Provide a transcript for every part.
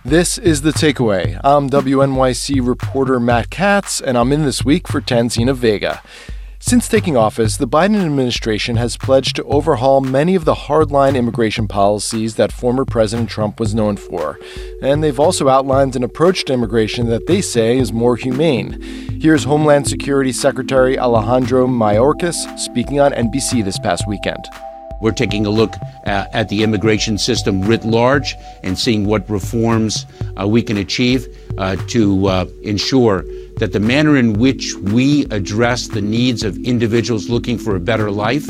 This is The Takeaway. I'm WNYC reporter Matt Katz, and I'm in this week for Tanzina Vega. Since taking office, the Biden administration has pledged to overhaul many of the hardline immigration policies that former President Trump was known for. And they've also outlined an approach to immigration that they say is more humane. Here's Homeland Security Secretary Alejandro Mayorkas speaking on NBC this past weekend. We're taking a look at the immigration system writ large and seeing what reforms we can achieve to ensure that the manner in which we address the needs of individuals looking for a better life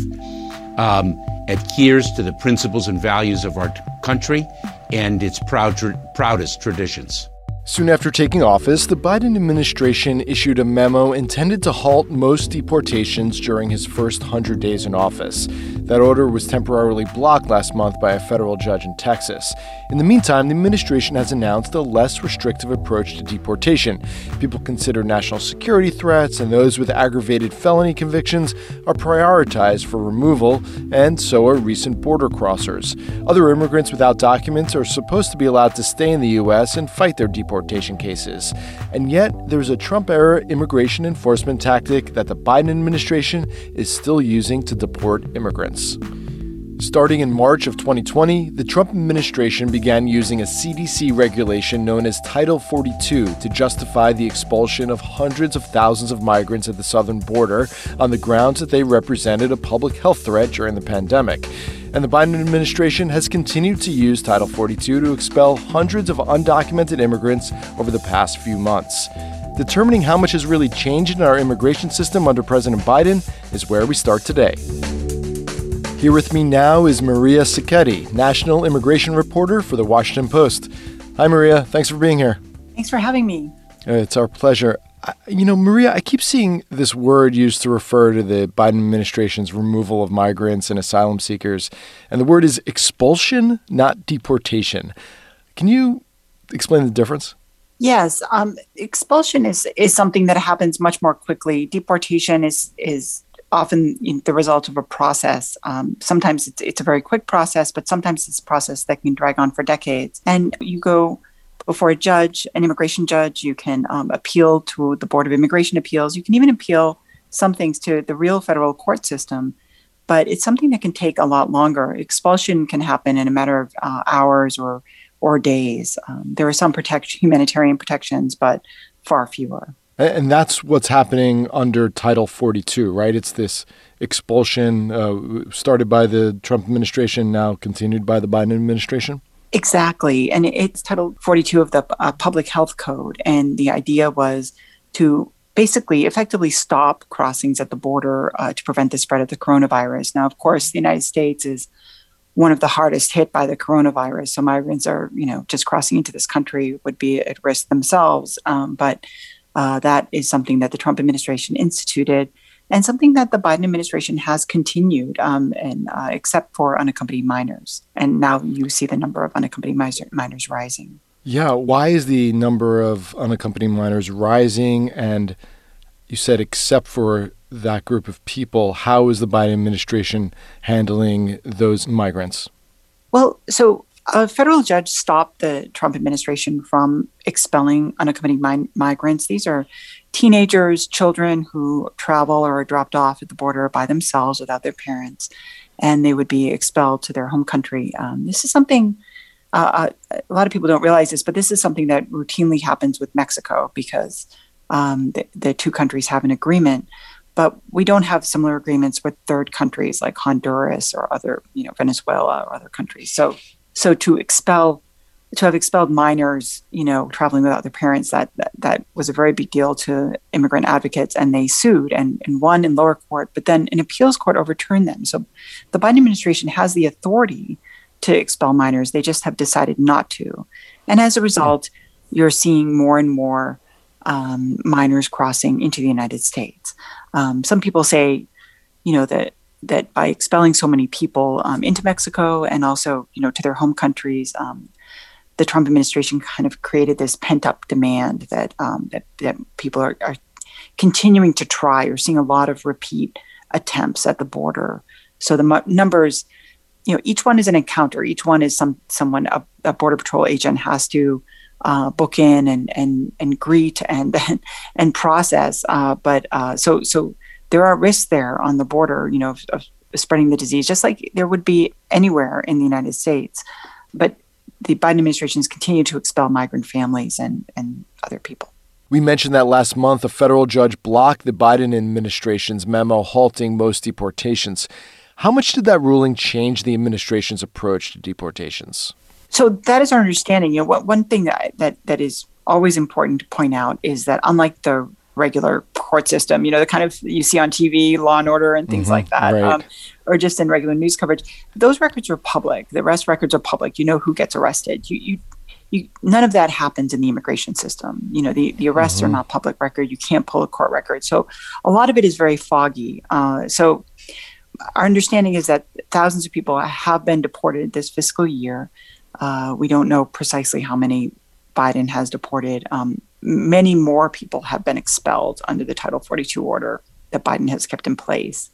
adheres to the principles and values of our country and its proudest traditions. Soon after taking office, the Biden administration issued a memo intended to halt most deportations during his first 100 days in office. That order was temporarily blocked last month by a federal judge in Texas. In the meantime, the administration has announced a less restrictive approach to deportation. People considered national security threats, and those with aggravated felony convictions are prioritized for removal, and so are recent border crossers. Other immigrants without documents are supposed to be allowed to stay in the U.S. and fight their deportation cases. And yet, there's a Trump-era immigration enforcement tactic that the Biden administration is still using to deport immigrants. Starting in March of 2020, the Trump administration began using a CDC regulation known as Title 42 to justify the expulsion of hundreds of thousands of migrants at the southern border on the grounds that they represented a public health threat during the pandemic. And the Biden administration has continued to use Title 42 to expel hundreds of undocumented immigrants over the past few months. Determining how much has really changed in our immigration system under President Biden is where we start today. Here with me now is Maria Sacchetti, national immigration reporter for The Washington Post. Hi, Maria. Thanks for being here. Thanks for having me. It's our pleasure. Maria, I keep seeing this word used to refer to the Biden administration's removal of migrants and asylum seekers, and the word is expulsion, not deportation. Can you explain the difference? Yes. Expulsion is something that happens much more quickly. Deportation is often the result of a process. Sometimes it's a very quick process, but sometimes it's a process that can drag on for decades. And you go before a judge, an immigration judge, you can appeal to the Board of Immigration Appeals. You can even appeal some things to the real federal court system, but it's something that can take a lot longer. Expulsion can happen in a matter of hours or days. There are some humanitarian protections, but far fewer. And that's what's happening under Title 42, right? It's this expulsion started by the Trump administration, now continued by the Biden administration? Exactly. And it's Title 42 of the Public Health Code. And the idea was to basically effectively stop crossings at the border to prevent the spread of the coronavirus. Now, of course, the United States is one of the hardest hit by the coronavirus. So migrants are, just crossing into this country would be at risk themselves. But that is something that the Trump administration instituted and something that the Biden administration has continued, except for unaccompanied minors. And now you see the number of unaccompanied minors rising. Yeah. Why is the number of unaccompanied minors rising? And you said except for that group of people, how is the Biden administration handling those migrants? Well, so a federal judge stopped the Trump administration from expelling unaccompanied migrants. These are teenagers, children who travel or are dropped off at the border by themselves without their parents, and they would be expelled to their home country. This is something, a lot of people don't realize this, but this is something that routinely happens with Mexico because the two countries have an agreement. But we don't have similar agreements with third countries like Honduras or other, Venezuela or other countries. So to have expelled minors, traveling without their parents, that was a very big deal to immigrant advocates, and they sued and won in lower court, but then an appeals court overturned them. So the Biden administration has the authority to expel minors. They just have decided not to. And as a result, you're seeing more and more minors crossing into the United States. Some people say, that by expelling so many people into Mexico and also, to their home countries, the Trump administration kind of created this pent-up demand that people are continuing to try. You're seeing a lot of repeat attempts at the border. So the numbers, each one is an encounter. Each one is someone, a Border Patrol agent has to book in and greet and process. So there are risks there on the border, of spreading the disease, just like there would be anywhere in the United States. But the Biden administration has continued to expel migrant families and other people. We mentioned that last month, a federal judge blocked the Biden administration's memo halting most deportations. How much did that ruling change the administration's approach to deportations? So that is our understanding. One thing that is always important to point out is that unlike the regular court system, the kind of you see on TV, Law and Order and things like that, right. Or just in regular news coverage, those records are public. The arrest records are public. You know who gets arrested. You none of that happens in the immigration system. The arrests are not public record. You can't pull a court record. So a lot of it is very foggy. So our understanding is that thousands of people have been deported this fiscal year. We don't know precisely how many Biden has deported. Many more people have been expelled under the Title 42 order that Biden has kept in place.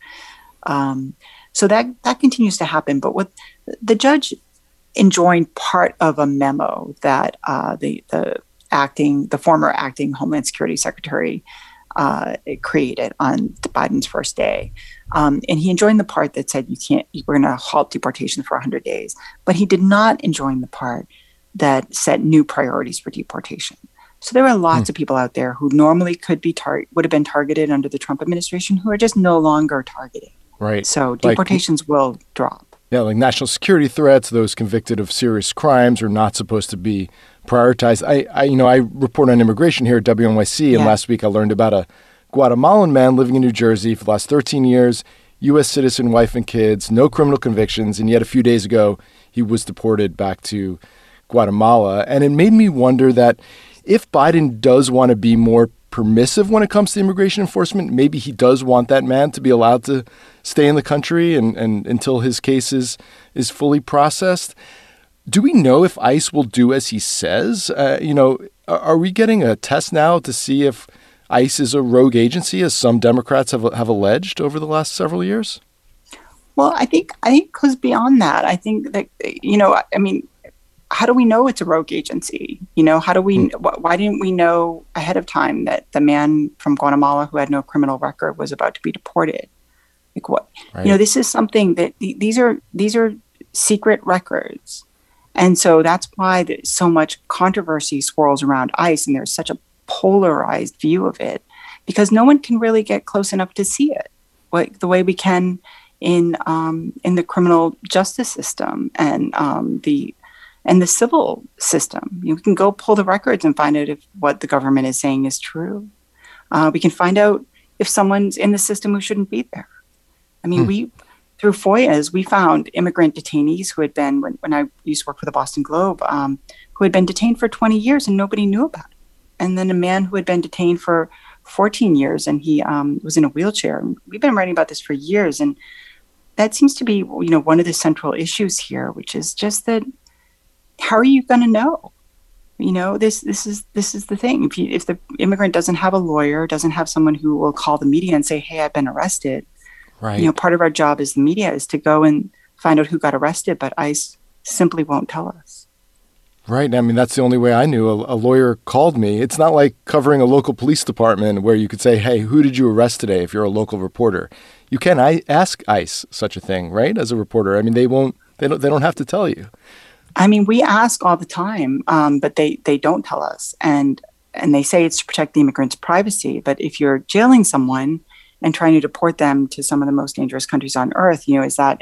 So that continues to happen. But what the judge enjoined part of a memo that the former acting Homeland Security Secretary created on Biden's first day. And he enjoined the part that said we're going to halt deportation for 100 days. But he did not enjoin the part that set new priorities for deportation. So there are lots of people out there who normally would have been targeted under the Trump administration who are just no longer targeted. Right. So deportations will drop. Yeah, like national security threats, those convicted of serious crimes are not supposed to be prioritized. I report on immigration here at WNYC, and last week I learned about a Guatemalan man living in New Jersey for the last 13 years, U.S. citizen, wife and kids, no criminal convictions, and yet a few days ago he was deported back to Guatemala. And it made me wonder that if Biden does want to be more permissive when it comes to immigration enforcement, maybe he does want that man to be allowed to stay in the country and until his case is fully processed. Do we know if ICE will do as he says? Are we getting a test now to see if ICE is a rogue agency, as some Democrats have alleged over the last several years? Well, I think it goes beyond that. I think that, how do we know it's a rogue agency? How do we? Why didn't we know ahead of time that the man from Guatemala who had no criminal record was about to be deported? Like what? Right. This is something that these are secret records, and so that's why so much controversy swirls around ICE, and there's such a polarized view of it because no one can really get close enough to see it, like the way we can in the criminal justice system and the civil system. We can go pull the records and find out if what the government is saying is true. We can find out if someone's in the system who shouldn't be there. We through FOIAs, we found immigrant detainees who had been, when I used to work for the Boston Globe, who had been detained for 20 years and nobody knew about it. And then a man who had been detained for 14 years and he was in a wheelchair. We've been writing about this for years. And that seems to be, one of the central issues here, which is just that, how are you going to know? This is the thing. If the immigrant doesn't have a lawyer, doesn't have someone who will call the media and say, hey, I've been arrested. Right. Part of our job as the media is to go and find out who got arrested, but ICE simply won't tell us. Right. That's the only way I knew. A lawyer called me. It's not like covering a local police department where you could say, hey, who did you arrest today if you're a local reporter? You can ask ICE such a thing, right, as a reporter. They don't have to tell you. We ask all the time, but they don't tell us. And they say it's to protect the immigrant's privacy. But if you're jailing someone and trying to deport them to some of the most dangerous countries on earth, is that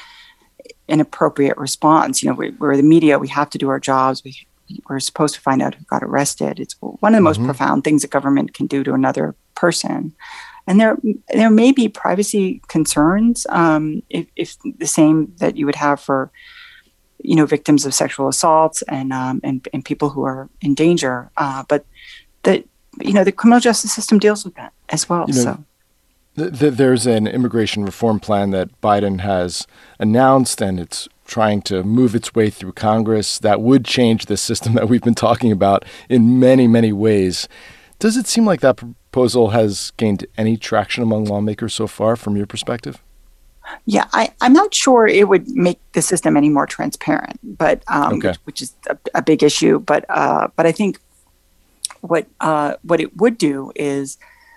an appropriate response? We're the media. We have to do our jobs. We're supposed to find out who got arrested. It's one of the most profound things a government can do to another person. And there may be privacy concerns if the same that you would have for victims of sexual assaults and people who are in danger. But the criminal justice system deals with that as well. There's an immigration reform plan that Biden has announced, and it's trying to move its way through Congress that would change the system that we've been talking about in many, many ways. Does it seem like that proposal has gained any traction among lawmakers so far, from your perspective? Yeah, I'm not sure it would make the system any more transparent, but which is a big issue. But I think what it would do is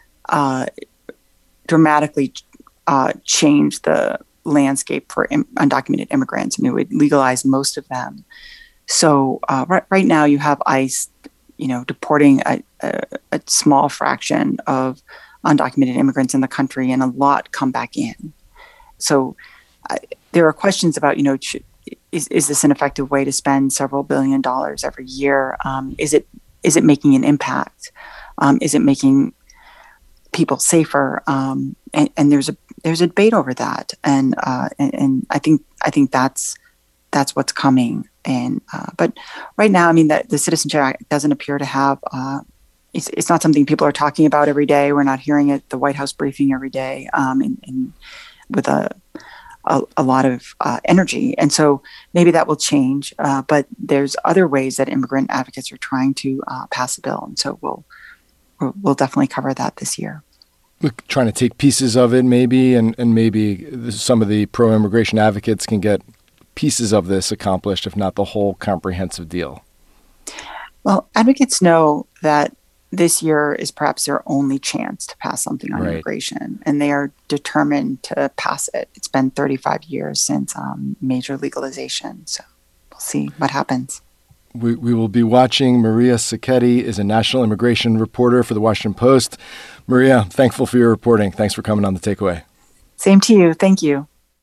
dramatically change the landscape for undocumented immigrants. I mean, it would legalize most of them. So right now you have ICE, deporting a small fraction of undocumented immigrants in the country, and a lot come back in. So there are questions about, is this an effective way to spend several $1 billion every year? Is it making an impact? Is it making people safer? And there's a debate over that, and I think that's what's coming. And but right now, I mean, the Citizenship Act doesn't appear to have. It's not something people are talking about every day. We're not hearing it at the White House briefing every day, and with a lot of energy. And so maybe that will change. But there's other ways that immigrant advocates are trying to pass a bill, and so we'll definitely cover that this year. We're trying to take pieces of it, maybe, and maybe some of the pro-immigration advocates can get pieces of this accomplished, if not the whole comprehensive deal. Well, advocates know that this year is perhaps their only chance to pass something on immigration, and they are determined to pass it. It's been 35 years since major legalization, so we'll see what happens. We will be watching. Maria Sacchetti is a national immigration reporter for The Washington Post. Maria, thankful for your reporting. Thanks for coming on The Takeaway. Same to you. Thank you.